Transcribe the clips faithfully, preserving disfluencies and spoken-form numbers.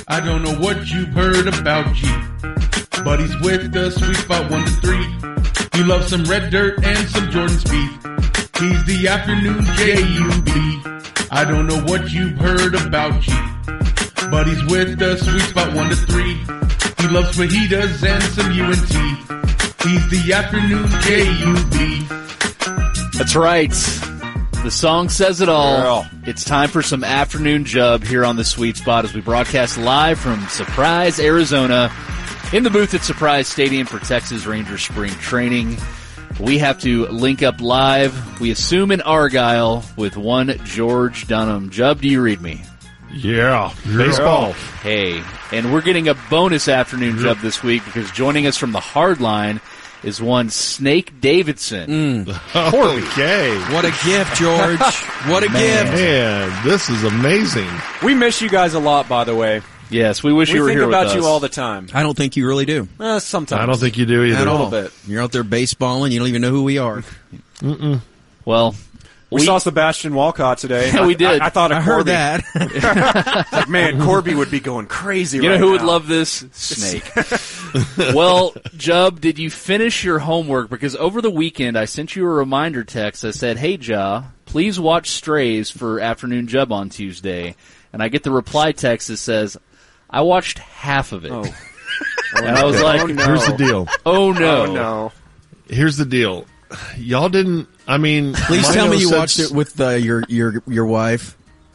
I don't know what you've heard about G, but he's with the sweet spot one to three. He loves some red dirt and some Jordan Spieth. He's the afternoon J U B. I don't know what you've heard about G, but he's with the sweet spot one to three. He loves fajitas and some U N T. He's the afternoon J U B. That's right. The song says it all. Girl. It's time for some afternoon jub here on the Sweet Spot as we broadcast live from Surprise, Arizona, in the booth at Surprise Stadium for Texas Rangers spring training. We have to link up live, we assume in Argyle, with one George Dunham. Jub, do you read me? Yeah, baseball. Hey, and we're getting a bonus afternoon jub this week because joining us from the hard line is one Snake Davidson. Mm. Okay. What a gift, George. What a Man. gift. Man, this is amazing. We miss you guys a lot, by the way. Yes, we wish we you were think here with about us. you all the time. I don't think you really do. Uh, sometimes. I don't think you do either. At a all. little bit. You're out there baseballing. You don't even know who we are. Mm-mm. Well, We, we saw Sebastian Walcott today. Yeah, we did. I, I thought of I heard Corby. that. Like, man, Corby would be going crazy You right know who would now. love this? Snake. Well, Jub, did you finish your homework? Because over the weekend, I sent you a reminder text. I said, hey, Ja, please watch Strays for afternoon Jub on Tuesday. And I get the reply text that says, I watched half of it. Oh. And I was like, Oh, no. Here's the deal. oh, no. Oh, no. Here's the deal. Y'all didn't, I mean... Please tell Mino me you said- watched it with uh, your, your, your wife.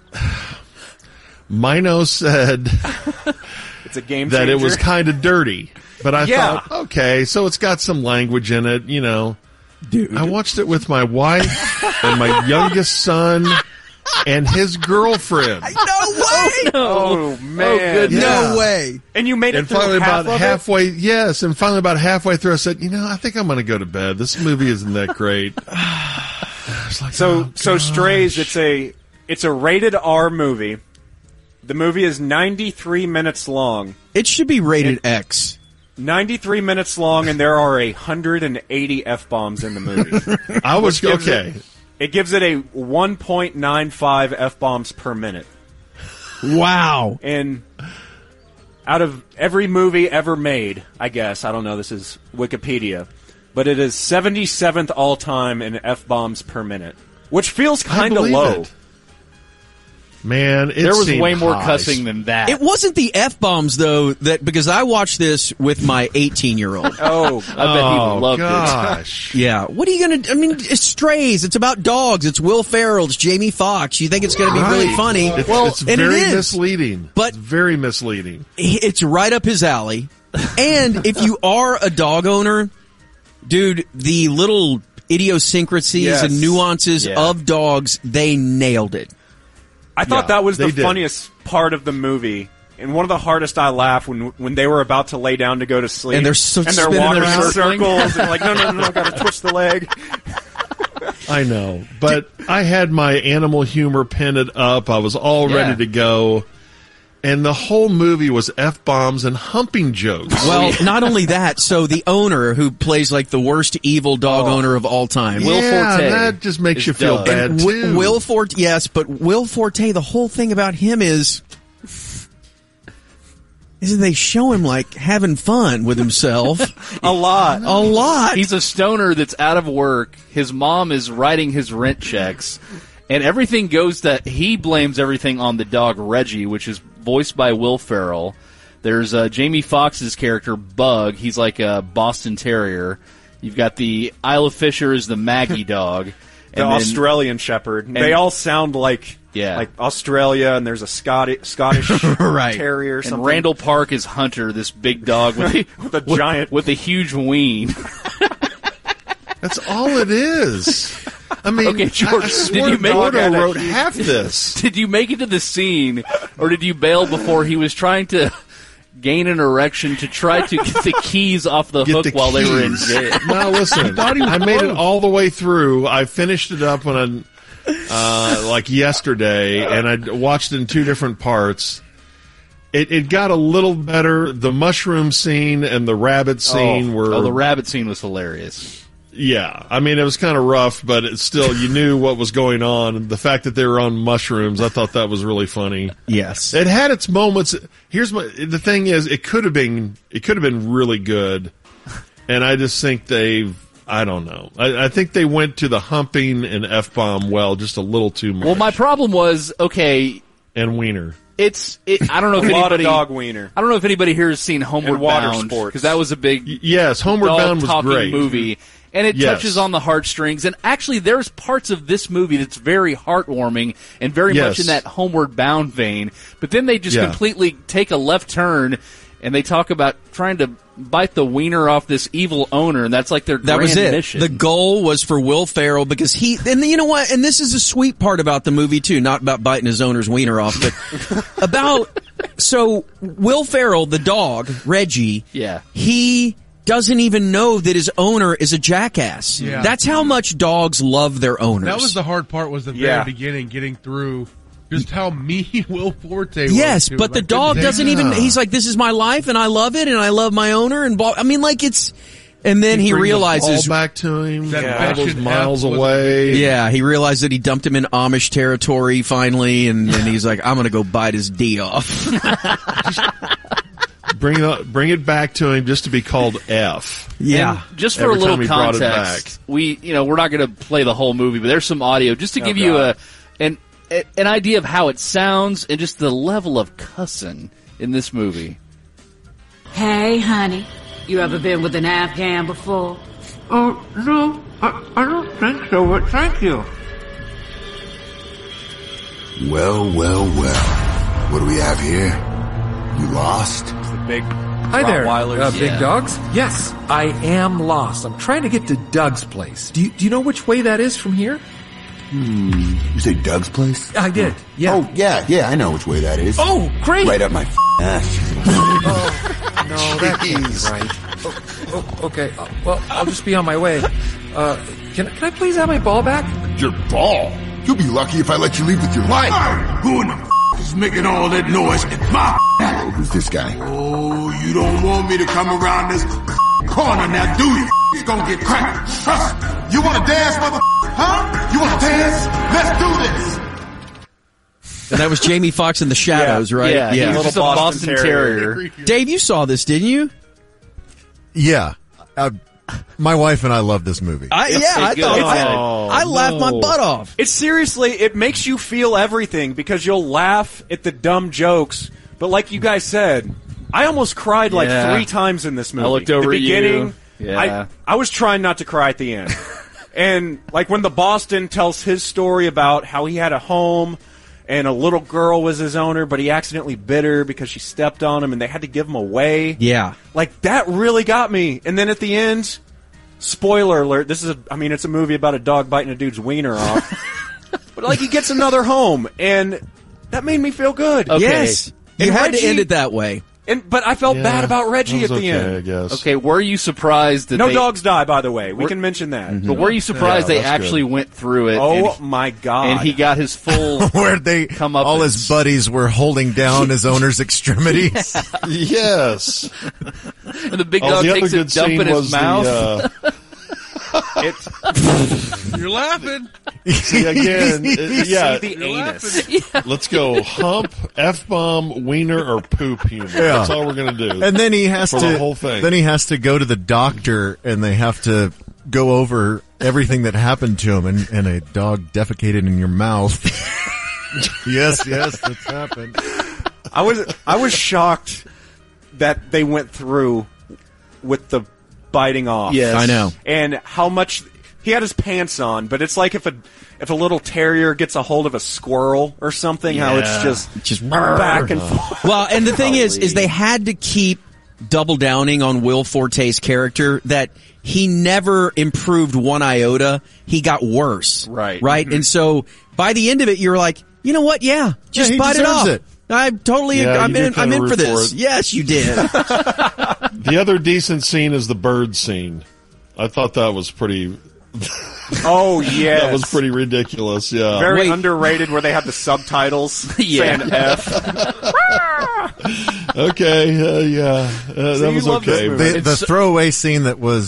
Mino said It's a game that changer. it was kind of dirty. But I Yeah. thought, okay, so it's got some language in it, you know. Dude. I watched it with my wife and my youngest son and his girlfriend. No way! Oh, man. goodness. Yeah. No way. And you made it And through finally, half about of halfway, yes, and finally about halfway through, I said, you know, I think I'm going to go to bed. This movie isn't that great. I was like, it. So, oh, so gosh. Strays, it's a, it's a rated R movie. The movie is ninety-three minutes long. It should be rated X. ninety-three minutes long, and there are one hundred eighty F-bombs in the movie. I was gives okay. It, it gives it a one point nine five F-bombs per minute. Wow. And out of every movie ever made, I guess, I don't know, this is Wikipedia, but it is seventy-seventh all-time in F-bombs per minute, which feels I kind of believe low. it. Man, it There was seemed way more high. cussing than that. It wasn't the F-bombs, though, that because I watched this with my eighteen-year-old. Oh, I bet he Oh, loved it. gosh. Yeah. What are you going to... I mean, it's Strays. It's about dogs. It's Will Ferrell. It's Jamie Foxx. You think it's going to be really Right. funny. It's, well, it's and very it is. misleading. But- It's very misleading. It's right up his alley. And if you are a dog owner, dude, the little idiosyncrasies Yes. and nuances Yeah. of dogs, they nailed it. I thought Yeah, that was the they did. funniest part of the movie. And one of the hardest I laughed when when they were about to lay down to go to sleep. And they're so and they're spinning walking around. in circles. And like, no, no, no, no, gotta twist the leg. I know. But I had my animal humor pinned up. I was all Yeah. ready to go. And the whole movie was F-bombs and humping jokes. Well, not only that, so the owner who plays like the worst evil dog Oh. owner of all time. Will yeah, Forte that just makes is you feel Doug. bad, Wi- too. Will Forte, yes, but Will Forte, the whole thing about him is, is that they show him like having fun with himself A lot. a lot. He's a stoner that's out of work. His mom is writing his rent checks. And everything goes that he blames everything on the dog Reggie, which is voiced by Will Ferrell. There's uh, Jamie Foxx's character, Bug. He's like a Boston Terrier. You've got the Isla Fisher is the Maggie dog. The And then- Australian Shepherd. they all sound like Yeah. like Australia, and there's a Scottish, Scottish Right. Terrier or something. And Randall Park is Hunter, this big dog with a, With a giant- with a huge ween. That's all it is. I mean, Okay, George, I, I did swear you make- Gordo Dog wrote had a- half this. Did you make it to the scene, or did you bail before he was trying to gain an erection to try to get the keys off the Get hook the while they were in keys. jail? No, listen. I made it all the way through. I finished it up when I, uh, like yesterday, and I watched it in two different parts. It, it got a little better. The mushroom scene and the rabbit scene were Oh, the rabbit scene was hilarious. Yeah, I mean, it was kind of rough, but it's still, you knew what was going on. The fact that they were on mushrooms, I thought that was really funny. Yes. It had its moments. Here's my, the thing is, it could have been, it could have been really good. And I just think they've, I don't know. I, I think they went to the humping and F-bomb well just a little too much. Well, my problem was, okay, and wiener. it's, it, I don't know if A lot of anybody, dog wiener. I don't know if anybody here has seen Homeward And water Bound, sports. because that was a big Y- Yes, Homeward Bound was dog-talking great. movie. And it Yes. touches on the heartstrings. And actually, there's parts of this movie that's very heartwarming and very Yes. much in that Homeward Bound vein. But then they just Yeah. completely take a left turn, and they talk about trying to bite the wiener off this evil owner, and that's like their That grand was it. mission. The goal was for Will Ferrell because he, and you know what? And this is a sweet part about the movie too, not about biting his owner's wiener off, but about, so Will Ferrell, the dog, Reggie, Yeah. he doesn't even know that his owner is a jackass. Yeah. That's how much dogs love their owners. That was the hard part. Was the very Yeah. beginning, getting through just how mean Will Forte was. Yes, to but him. the I couldn't dog take doesn't it. even, he's like, this is my life and I love it and I love my owner and blah, I mean, like it's, and then he, Bring the realizes, ball back to him. That all those affection miles F was- away. yeah, he realized that he dumped him in Amish territory finally and then he's like, I'm gonna go bite his D off. Bring it, bring it back to him just to be called F. Yeah. And just for Every a little time he brought it context, we, you know, we're not going to play the whole movie, but there's some audio just to give you a God. an a- an idea of how it sounds and just the level of cussing in this movie. Hey, honey, you ever been with an Afghan before? Oh, no, I, I don't think so, but thank you. Well, well, well. What do we have here? You lost? The big Hi there, Rottweilers. uh, big Yeah. dogs. Yes, I am lost. I'm trying to get to Doug's place. Do you, do you know which way that is from here? You say Doug's place? I did. Yeah. Oh, yeah, yeah, I know which way that is. Oh, great. Right up my f- ass. No, that can't be right. Oh, oh, okay. Uh, well, I'll just be on my way. Uh, can, can I please have my ball back? Your ball? You'll be lucky if I let you leave with your life. Who in the f- is making all that noise in my f- Who's this guy? Oh, you don't want me to come around this f- corner now, do you? It's gonna get cracked. Trust me. You wanna dance, mother? Huh? You wanna dance? Let's do this. And that was Jamie Foxx in The Shadows, right? Yeah, he was Little just a Boston Boston Terrier. Terrier. Dave, you saw this, didn't you? Yeah. Uh, my wife and I love this movie. I, yeah, I good. thought It's- I, Oh, I laughed my no. butt off. It's seriously, it makes you feel everything because you'll laugh at the dumb jokes. But like you guys said, I almost cried like Yeah. three times in this movie. I looked over the at you. beginning, Yeah. I, I was trying not to cry at the end. And like when the Boston tells his story about how he had a home and a little girl was his owner, but he accidentally bit her because she stepped on him and they had to give him away. Yeah. Like that really got me. And then at the end, spoiler alert, this is a, I mean, it's a movie about a dog biting a dude's wiener off. But like he gets another home and that made me feel good. Okay. Yes. You And had Reggie- to end it that way. And but I felt Yeah, bad about Reggie that at was the okay, I end. guess. Okay, were you surprised that No they, dogs die, by the way. We We're- can mention that. but were you surprised Yeah, they that's actually good. went through it? Oh and, my god! and he got his full. Where they, Come up all with- his buddies were holding down his owner's extremities. Yes. and the big Oh, dog the other takes a good dump scene in his was mouth. the. Uh, It's You're laughing. see again, it- yeah. the anus. Let's go hump, f bomb, wiener, or poop humor. That's all we're gonna do. And then he has For to, the whole thing. then he has to go to the doctor and they have to go over everything that happened to him and, and a dog defecated in your mouth. yes, yes, that's happened. I was I was shocked that they went through with the biting off. Yes. I know. And how much he had his pants on, but it's like if a if a little terrier gets a hold of a squirrel or something, how it's Yeah. just Just back and forth. Well, and the thing is, Golly. is they had to keep double downing on Will Forte's character that he never improved one iota. He got worse. Right. Right. And so by the end of it, you're like, you know what? Yeah, just he bite it deserves off. it. I totally, Yeah, I'm you do in, I'm kinda in for root for this. it. Yes, you did. The other decent scene is the bird scene. I thought that was pretty. Oh yeah, That was pretty ridiculous. Yeah. very Wait. underrated. Where they have the subtitles Yeah. saying F. Okay. Uh, yeah. Uh, So that you was love this okay. movie. The, the throwaway scene that was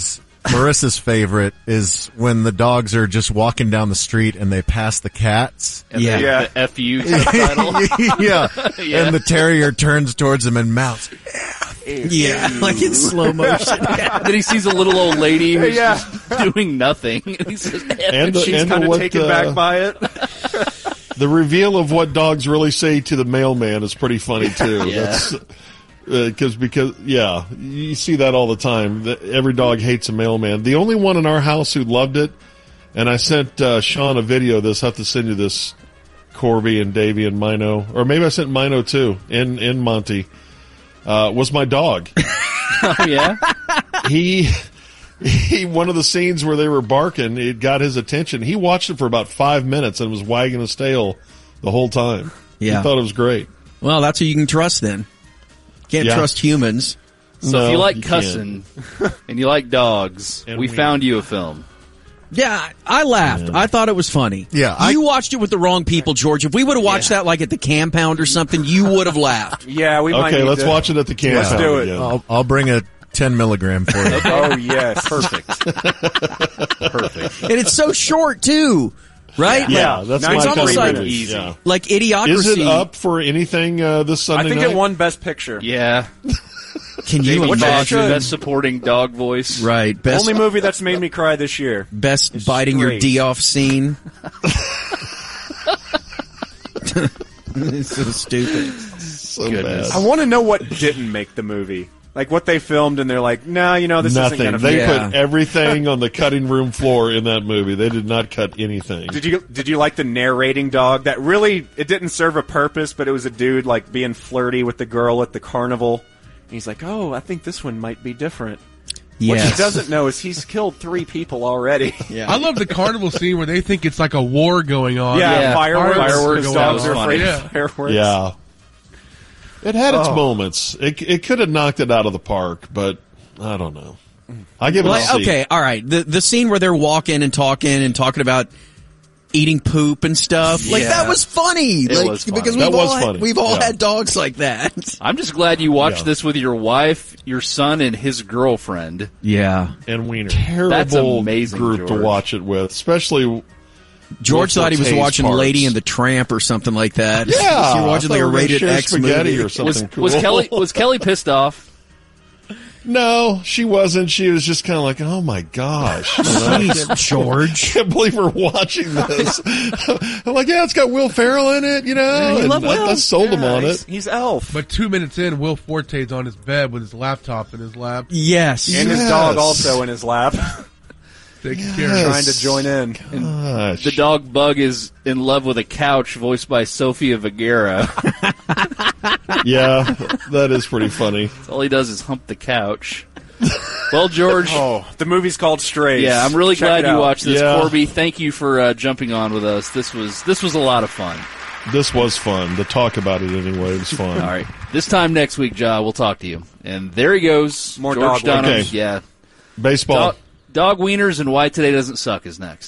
Marissa's favorite is when the dogs are just walking down the street and they pass the cats. And Yeah. the, Yeah. the F U subtitle. yeah. Yeah. And the terrier turns towards them and mouths. Yeah, like in slow motion. Then he sees a little old lady who's Yeah. just doing nothing. And he says, F And the- She's and kind of what, taken uh, back by it. The reveal of what dogs really say to the mailman is pretty funny too. Yeah. That's because because yeah, you see that all the time. That every dog hates a mailman. The only one in our house who loved it, and I sent uh, Sean a video of this. I have to send you this, Corby and Davey and Mino, or maybe I sent Mino too. In in Monty uh, was my dog. Oh, yeah? he. He one of the scenes where they were barking, it got his attention. He watched it for about five minutes and was wagging his tail the whole time. Yeah. He thought it was great. Well, that's who you can trust then. Can't Yeah. trust humans. So No, if you like you cussing and you like dogs, And we we- found you a film. Yeah, I laughed. I thought it was funny. Yeah, I- you watched it with the wrong people, George. If we would have watched that like at the Campound or something, you would have laughed. Yeah, we might Okay, need let's to- watch it at the camp. Let's do it. again. I'll, I'll bring a ten milligram for you. Oh, yes. Perfect. Perfect. And it's so short too, right? Yeah, Like, that's It's my almost kind like of easy. Yeah. like Idiocracy. Is it up for anything uh, this Sunday I think night? it won Best Picture. Yeah. Can you David Which it Fox, should. best supporting dog voice. Right, best Only movie that's made me cry this year. best biting your great. D off scene. It's so stupid. so Goodness. I bad. want to know what didn't make the movie. Like what they filmed, and they're like, "No, you know, this Nothing. isn't going to They be." Yeah. put everything on the cutting room floor in that movie. They did not cut anything. Did you did you like the narrating dog? That really it didn't serve a purpose, but it was a dude like being flirty with the girl at the carnival. And he's like, "Oh, I think this one might be different." What Yes. he doesn't know is he's killed three people already. Yeah. I love the carnival scene where they think it's like a war going on. Yeah, Yeah. fireworks. Fireworks, His that dogs was are funny. afraid Yeah. of fireworks. Yeah. It had its Oh. moments. It it could have knocked it out of the park, but I don't know. I give it Like, a C. okay, all right. The the scene where they're walking and talking and talking about eating poop and stuff, like Yeah. that was funny. It like was funny. because That we've was all funny. had, we've all Yeah. had dogs like that. I'm just glad you watched Yeah. this with your wife, your son, and his girlfriend. Yeah. And Wiener. Terrible That's amazing, group to George. watch it with, especially. George Will thought he was Forte's watching parts. Lady and the Tramp or something like that. Yeah, You're watching I like a thought we were gonna rated share X spaghetti movie. or something. Was cool. was Kelly was Kelly pissed off? No, she wasn't. She was just kind of like, "Oh my gosh, you know, I Jeez, can't- George. I can't believe we're watching this." I'm like, "Yeah, it's got Will Ferrell in it, you know." Yeah, you and love I, Will. I sold him Yeah, on he's, it. he's Elf. But two minutes in, Will Forte's on his bed with his laptop in his lap, Yes. and his Yes. dog also in his lap, taking care Yes. of trying to join in. Gosh. The dog Bug is in love with a couch voiced by Sofia Vergara. Yeah, that is pretty funny. All he does is hump the couch. Well, George. Oh, the movie's called Strays. Yeah, I'm really Check glad it you out. watched this, Yeah. Corby. Thank you for uh, jumping on with us. This was this was a lot of fun. This was fun to talk about it anyway. It was fun. All right, this time next week, Ja, we'll talk to you. And there he goes, More George dog Dunham. Okay. Yeah, Baseball. dog, dog wieners and why today doesn't suck is next.